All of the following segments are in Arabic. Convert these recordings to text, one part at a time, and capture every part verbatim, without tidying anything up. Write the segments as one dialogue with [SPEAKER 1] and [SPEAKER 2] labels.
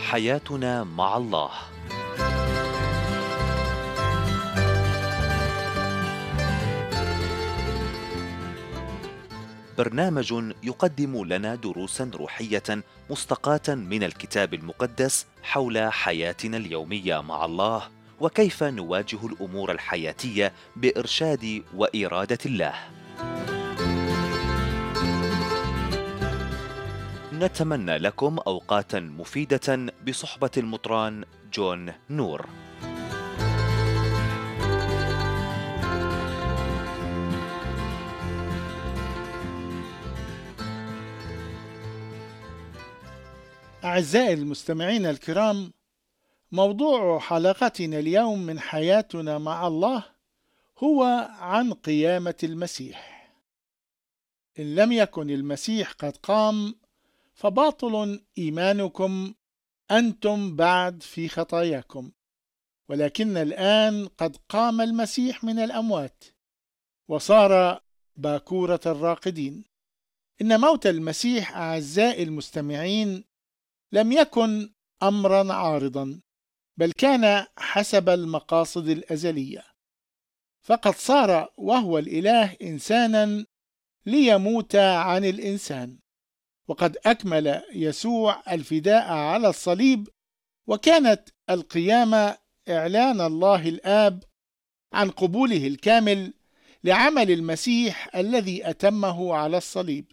[SPEAKER 1] حياتنا مع الله. برنامج يقدم لنا دروسا روحية مستقاة من الكتاب المقدس حول حياتنا اليومية مع الله، وكيف نواجه الأمور الحياتية بإرشاد وإرادة الله. نتمنى لكم أوقاتا مفيدة بصحبة المطران جون نور.
[SPEAKER 2] أعزائي المستمعين الكرام، موضوع حلقتنا اليوم من حياتنا مع الله هو عن قيامة المسيح. إن لم يكن المسيح قد قام فباطل إيمانكم، أنتم بعد في خطاياكم. ولكن الآن قد قام المسيح من الأموات وصار باكورة الراقدين. إن موت المسيح أعزائي المستمعين لم يكن أمرا عارضا، بل كان حسب المقاصد الأزلية، فقد صار وهو الإله إنسانا ليموت عن الإنسان، وقد أكمل يسوع الفداء على الصليب. وكانت القيامة إعلان الله الآب عن قبوله الكامل لعمل المسيح الذي أتمه على الصليب.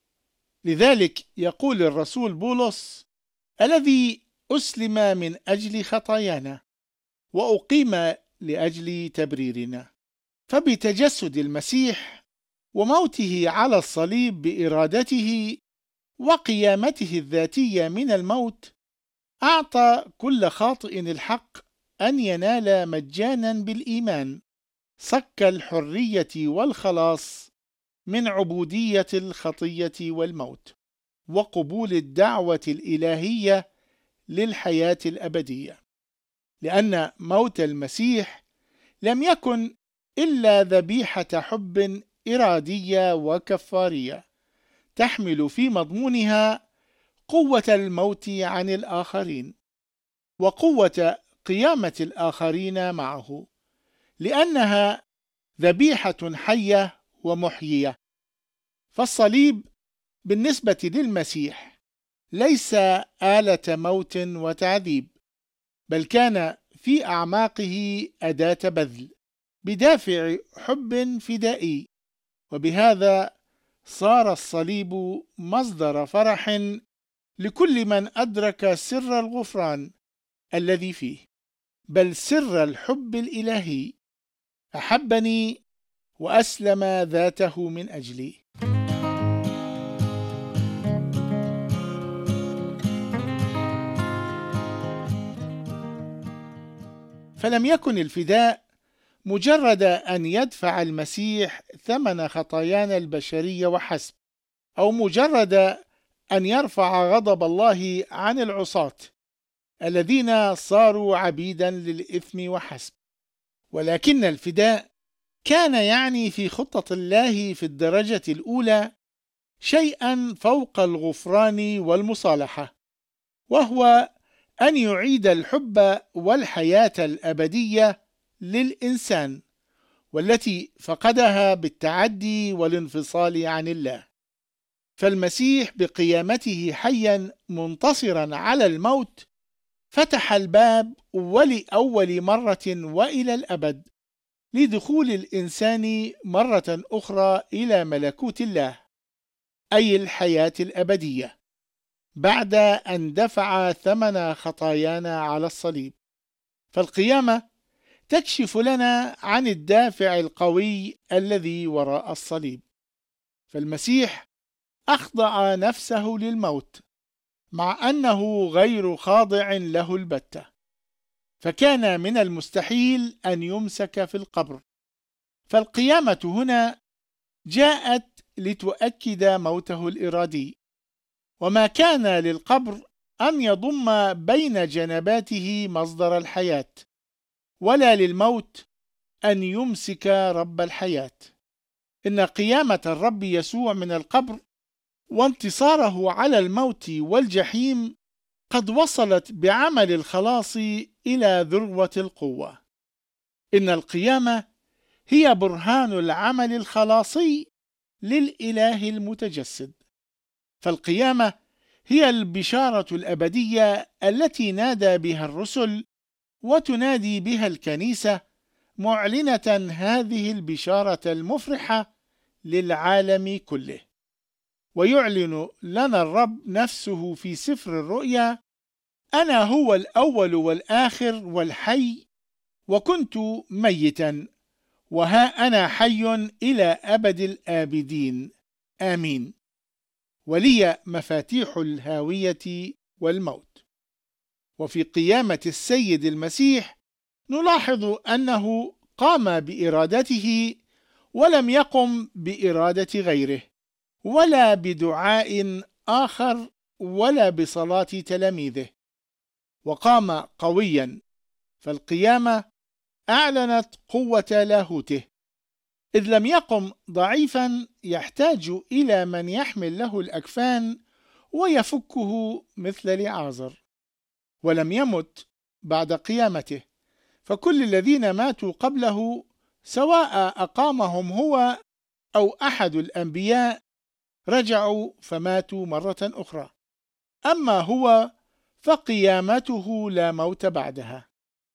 [SPEAKER 2] لذلك يقول الرسول بولس: الذي أسلم من أجل خطايانا وأقيم لأجل تبريرنا. فبتجسد المسيح وموته على الصليب بإرادته وقيامته الذاتية من الموت، أعطى كل خاطئ الحق أن ينال مجانا بالإيمان صك الحرية والخلاص من عبودية الخطية والموت، وقبول الدعوة الإلهية للحياة الأبدية. لأن موت المسيح لم يكن إلا ذبيحة حب إرادية وكفارية تحمل في مضمونها قوة الموت عن الآخرين وقوة قيامة الآخرين معه، لأنها ذبيحة حية ومحيية. فالصليب بالنسبة للمسيح ليس آلة موت وتعذيب، بل كان في أعماقه أداة بذل بدافع حب فدائي، وبهذا صار الصليب مصدر فرح لكل من أدرك سر الغفران الذي فيه، بل سر الحب الإلهي. أحبني وأسلم ذاته من أجلي. فلم يكن الفداء مجرد أن يدفع المسيح ثمن خطايانا البشرية وحسب، أو مجرد أن يرفع غضب الله عن العصاة الذين صاروا عبيدا للإثم وحسب، ولكن الفداء كان يعني في خطة الله في الدرجة الأولى شيئا فوق الغفران والمصالحة، وهو أن يعيد الحب والحياة الأبدية للإنسان، والتي فقدها بالتعدي والانفصال عن الله. فالمسيح بقيامته حيا منتصرا على الموت فتح الباب ولأول مرة وإلى الأبد لدخول الإنسان مرة أخرى إلى ملكوت الله، أي الحياة الأبدية، بعد أن دفع ثمن خطايانا على الصليب. فالقيامة تكشف لنا عن الدافع القوي الذي وراء الصليب. فالمسيح أخضع نفسه للموت مع أنه غير خاضع له البتة، فكان من المستحيل أن يمسك في القبر. فالقيامة هنا جاءت لتؤكد موته الإرادي، وما كان للقبر أن يضم بين جنباته مصدر الحياة، ولا للموت أن يمسك رب الحياة. إن قيامة الرب يسوع من القبر وانتصاره على الموت والجحيم قد وصلت بعمل الخلاص إلى ذروة القوة. إن القيامة هي برهان العمل الخلاصي للإله المتجسد، فالقيامة هي البشارة الأبدية التي نادى بها الرسل وتنادي بها الكنيسة، معلنة هذه البشارة المفرحة للعالم كله. ويعلن لنا الرب نفسه في سفر الرؤيا: أنا هو الأول والآخر والحي، وكنت ميتا وها أنا حي إلى أبد الآبدين، آمين، ولي مفاتيح الهاوية والموت. وفي قيامة السيد المسيح نلاحظ أنه قام بإرادته ولم يقم بإرادة غيره، ولا بدعاء آخر، ولا بصلاة تلاميذه، وقام قويا. فالقيامة أعلنت قوة لاهوته، إذ لم يقم ضعيفا يحتاج إلى من يحمل له الأكفان ويفكه مثل لعازر، ولم يمت بعد قيامته، فكل الذين ماتوا قبله سواء أقامهم هو أو أحد الأنبياء رجعوا فماتوا مرة أخرى، أما هو فقيامته لا موت بعدها،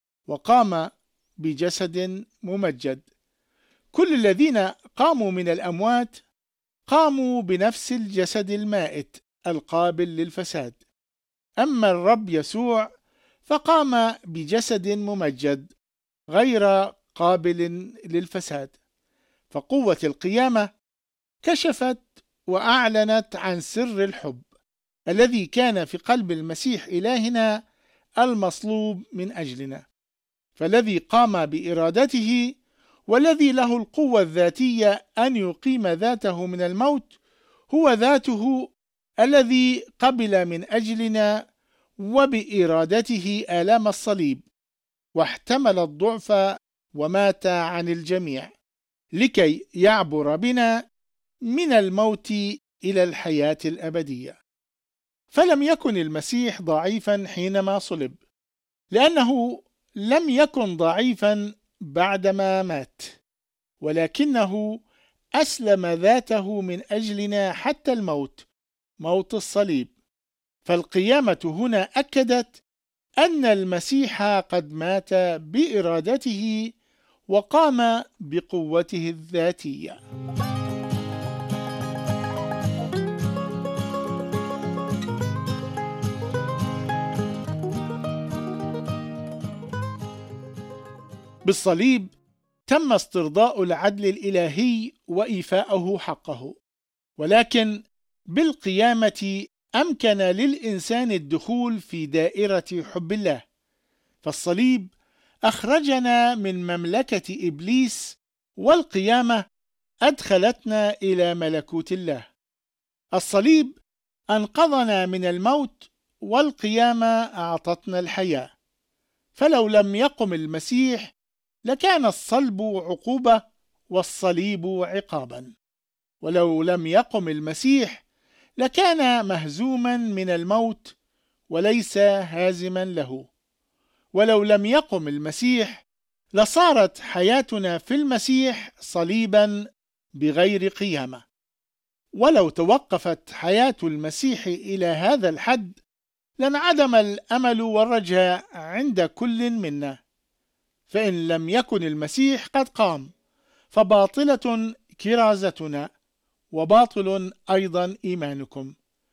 [SPEAKER 2] وقام بجسد ممجد. كل الذين قاموا من الأموات قاموا بنفس الجسد المائت القابل للفساد، أما الرب يسوع فقام بجسد ممجد غير قابل للفساد. فقوة القيامة كشفت وأعلنت عن سر الحب الذي كان في قلب المسيح إلهنا المصلوب من أجلنا، فالذي قام بإرادته والذي له القوة الذاتية أن يقيم ذاته من الموت هو ذاته الذي قبل من أجلنا وبإرادته آلام الصليب، واحتمل الضعف ومات عن الجميع لكي يعبر بنا من الموت إلى الحياة الأبدية. فلم يكن المسيح ضعيفا حينما صلب، لأنه لم يكن ضعيفا بعدما مات، ولكنه أسلم ذاته من أجلنا حتى الموت، موت الصليب. فالقيامة هنا أكدت أن المسيح قد مات بإرادته وقام بقوته الذاتية. بالصليب تم استرضاء العدل الإلهي وإيفاؤه حقه، ولكن بالقيامة أمكن للإنسان الدخول في دائرة حب الله. فالصليب أخرجنا من مملكة إبليس، والقيامة أدخلتنا إلى ملكوت الله. الصليب أنقذنا من الموت، والقيامة أعطتنا الحياة. فلو لم يقم المسيح لكان الصلب عقوبة والصليب عقابا، ولو لم يقم المسيح لكان مهزوما من الموت وليس هازما له، ولو لم يقم المسيح لصارت حياتنا في المسيح صليبا بغير قيامة. ولو توقفت حياة المسيح إلى هذا الحد لانعدم الأمل والرجاء عند كل منا. فإن لم يكن المسيح قد قام فباطلة كرازتنا وباطل أيضا إيمانكم.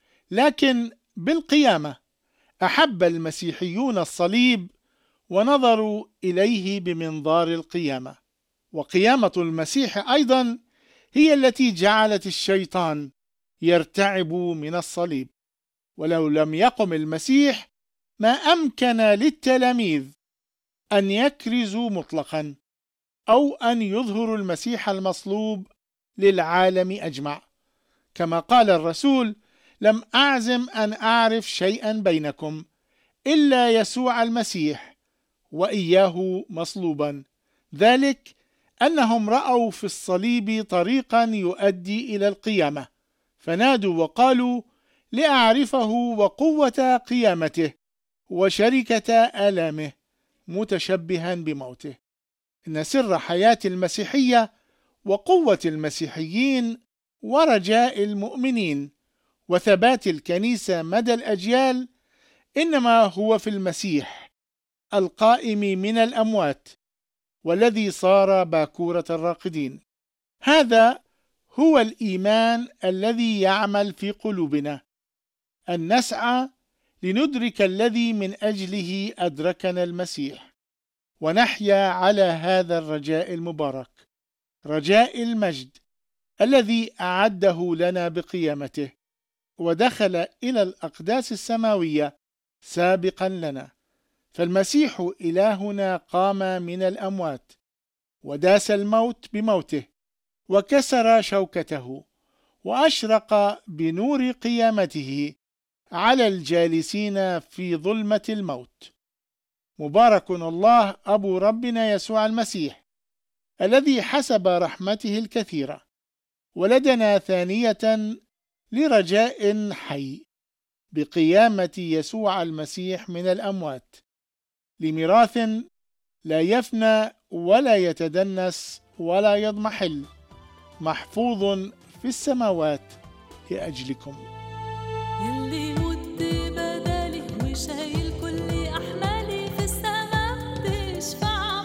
[SPEAKER 2] لكن بالقيامة أحب المسيحيون الصليب ونظروا إليه بمنظار القيامة، وقيامة المسيح أيضا هي التي جعلت الشيطان يرتعب من الصليب. ولو لم يقم المسيح ما أمكن للتلاميذ أن يكرزوا مطلقا أو أن يظهروا المسيح المصلوب للعالم أجمع، كما قال الرسول: لم أعزم أن أعرف شيئا بينكم إلا يسوع المسيح وإياه مصلوبا، ذلك أنهم رأوا في الصليب طريقا يؤدي إلى القيامة، فنادوا وقالوا: لأعرفه وقوة قيامته وشركة آلامه متشبها بموته. إن سر حياة المسيحية وقوة المسيحيين ورجاء المؤمنين وثبات الكنيسة مدى الأجيال إنما هو في المسيح القائم من الأموات والذي صار باكورة الراقدين. هذا هو الإيمان الذي يعمل في قلوبنا، أن نسعى لندرك الذي من أجله أدركنا المسيح، ونحيا على هذا الرجاء المبارك، رجاء المجد الذي أعده لنا بقيامته، ودخل إلى الأقداس السماوية سابقا لنا. فالمسيح إلهنا قام من الأموات وداس الموت بموته وكسر شوكته وأشرق بنور قيامته على الجالسين في ظلمة الموت. مبارك الله أبو ربنا يسوع المسيح الذي حسب رحمته الكثيرة ولدنا ثانية لرجاء حي بقيامة يسوع المسيح من الأموات، لميراث لا يفنى ولا يتدنس ولا يضمحل، محفوظ في السماوات لأجلكم.
[SPEAKER 3] يلي مت بدالي وشايل كل أحمالي في السماء تشفع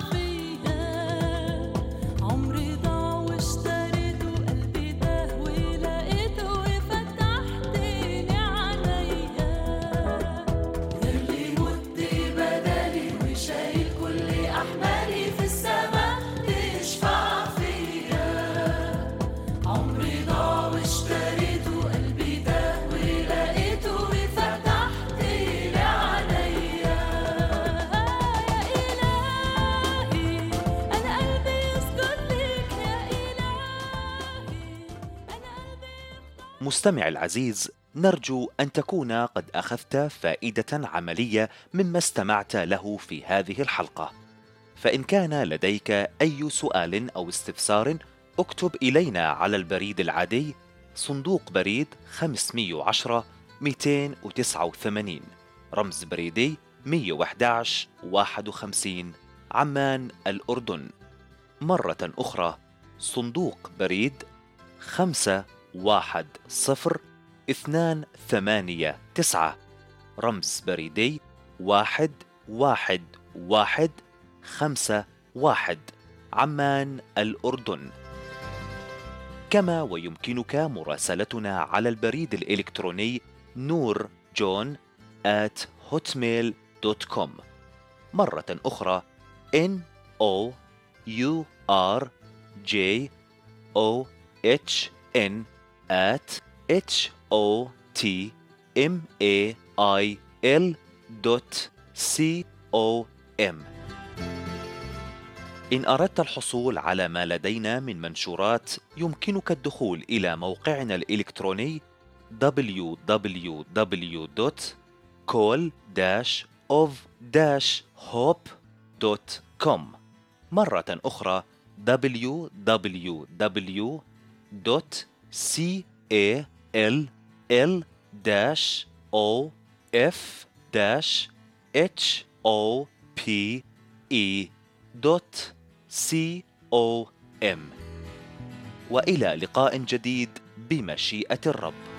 [SPEAKER 3] فيها. عمري ضاع واشتريته قلبي تاه ولقيته وفتحت لي عليا. يلي مت بدالي وشايل كل أحمالي في السماء تشفع فيا. عمري ضاع واشتريته قلبي تاه ولقيته وفتحت لي عليا. يا إلهي أنا قلبي يسجد لك، يا إلهي أنا قلبي.
[SPEAKER 1] مستمع العزيز، نرجو أن تكون قد أخذت فائدة عملية مما استمعت له في هذه الحلقة. فإن كان لديك أي سؤال أو استفسار اكتب إلينا على البريد العادي صندوق بريد خمسمئة وعشرة مئتين وتسعة وثمانين، رمز بريدي مئة وأحد عشر واحد وخمسين، عمان الأردن. مرة أخرى صندوق بريد خمسة واحد صفر اثنان ثمانية تسعة، رمز بريدي واحد واحد واحد خمسة واحد، عمان الأردن. كما ويمكنك مراسلتنا على البريد الإلكتروني نور جون آت هوتميل دوت كوم. مرة أخرى N O U R J O H N at H O T M A I L دوت C O M. إن أردت الحصول على ما لدينا من منشورات يمكنك الدخول إلى موقعنا الإلكتروني دبليو دبليو دبليو دوت كول داش أوف داش هوب دوت كوم. مرة أخرى دبليو دبليو دبليو دوت كول دوت سي او ام. وإلى لقاء جديد بمشيئة الرب.